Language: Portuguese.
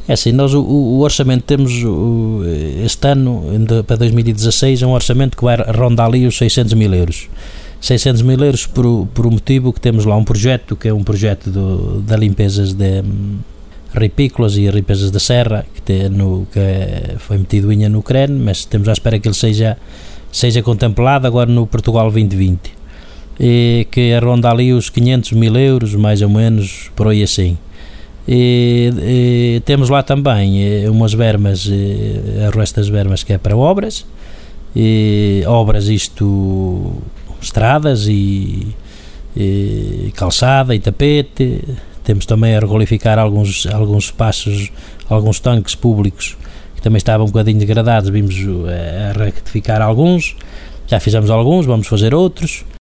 É assim, nós o orçamento temos este ano, para 2016, é um orçamento que vai rondar ali os 600 mil euros. 600 mil euros por um motivo que temos lá um projeto, que é um projeto da limpezas de ripícolas e limpezas da serra, que foi metido no CREN, mas estamos à espera que ele seja contemplado agora no Portugal 2020, e que ronda ali os 500 mil euros, mais ou menos, por aí assim. E temos lá também umas vermas, o resto das vermas que é para obras, estradas e calçada e tapete. Temos também a regolificar alguns espaços, alguns tanques públicos que também estavam um bocadinho degradados, vimos a rectificar alguns, já fizemos alguns, vamos fazer outros.